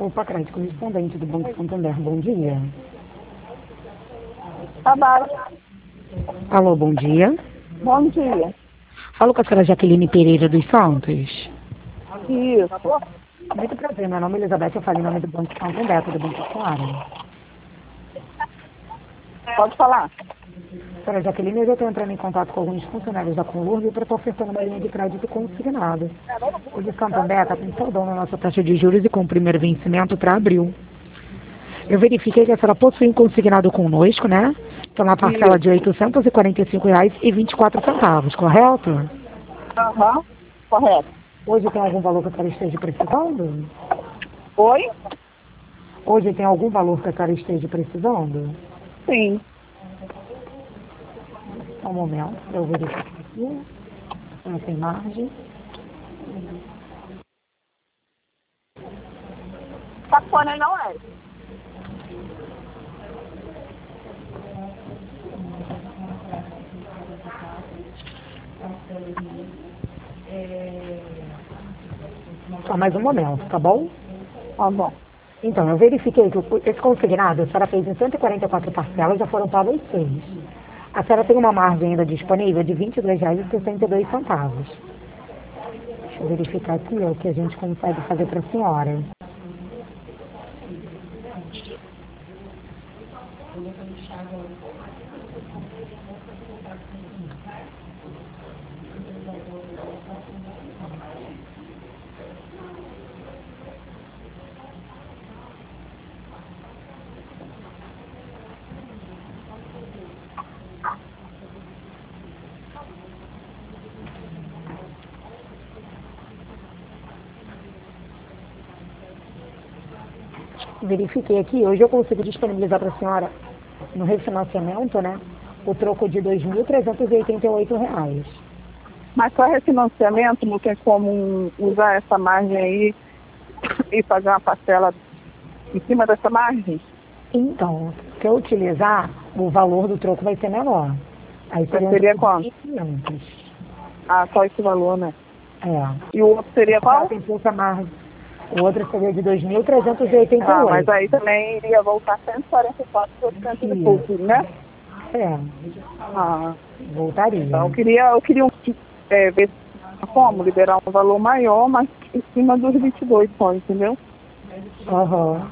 Opa, crédito correspondente do Banco Santander, bom dia. Abaixo. Alô, bom dia. Bom dia. Falo com a senhora Jaqueline Pereira dos Santos. Isso. Muito prazer, meu nome é Elizabeth, eu falo em nome do Banco Santander, tudo bem com a senhora? Pode falar. Senhora Jaqueline, eu já estou entrando em contato com alguns funcionários da Conlurb para estar ofertando uma linha de crédito consignado. O de Santander está com saudão na nossa taxa de juros e com o primeiro vencimento para abril. Eu verifiquei que a senhora possui um consignado conosco, né? Que é uma parcela de R$ 845,24, correto? Aham. Correto. Hoje tem algum valor que a senhora esteja precisando? Oi? Hoje tem algum valor que a senhora esteja precisando? Sim. Só um momento, eu verifico aqui. Não tem margem. Sacone não é. Só mais um momento, tá bom? Tá bom. Então, eu verifiquei que esse consignado a senhora fez em 144 parcelas, já foram pagas 6. A senhora tem uma margem ainda disponível de R$ 22,62. Deixa eu verificar aqui o que a gente consegue fazer para a senhora. Verifiquei aqui, hoje eu consigo disponibilizar para a senhora, no refinanciamento, né, o troco de R$ 2.388. Mas só refinanciamento, não tem como usar essa margem aí e fazer uma parcela em cima dessa margem? Então, se eu utilizar, o valor do troco vai ser menor. Aí Seria quanto? 500. Ah, só esse valor, né? É. E o outro seria qual? Tem pouca margem. O outro seria de 2.388. Ah, mas aí também iria voltar 144% de pouco, né? É, Ah, voltaria. então eu queria ver como liberar um valor maior, mas em cima dos 22 só, entendeu? Aham.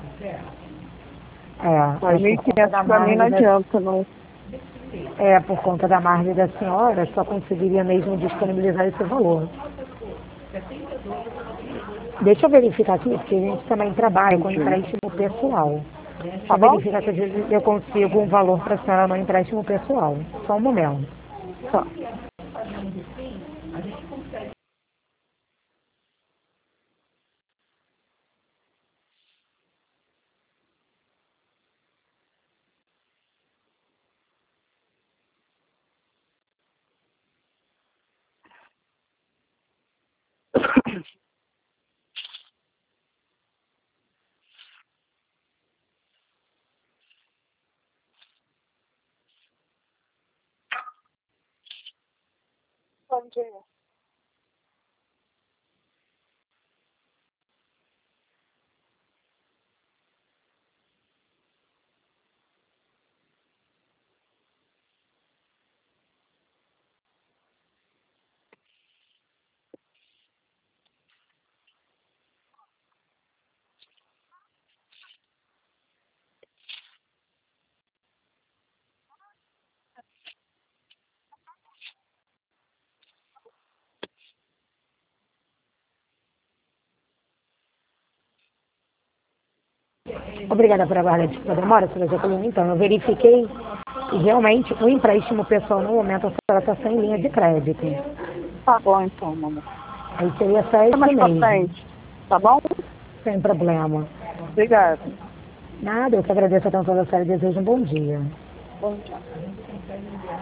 É, Mas mas por conta 1.500 da pra mim não margem adianta, não. por conta da margem da senhora, só conseguiria mesmo disponibilizar esse valor. Deixa eu verificar aqui, porque a gente também trabalha com empréstimo pessoal. Deixa Tá eu bom? verificar se eu consigo um valor para a senhora no empréstimo pessoal. Só um momento. Tá. Bom dia. Obrigada por aguardar a demora, senhora Jaqueline. Então, eu verifiquei que realmente o empréstimo pessoal no momento a senhora está sem linha de crédito. Tá bom então, mamãe. Aí seria só Tá mais esse pra mesmo, frente. Tá bom? sem problema. Obrigada. Nada, eu que agradeço a atenção da senhora e desejo um bom dia. Bom dia.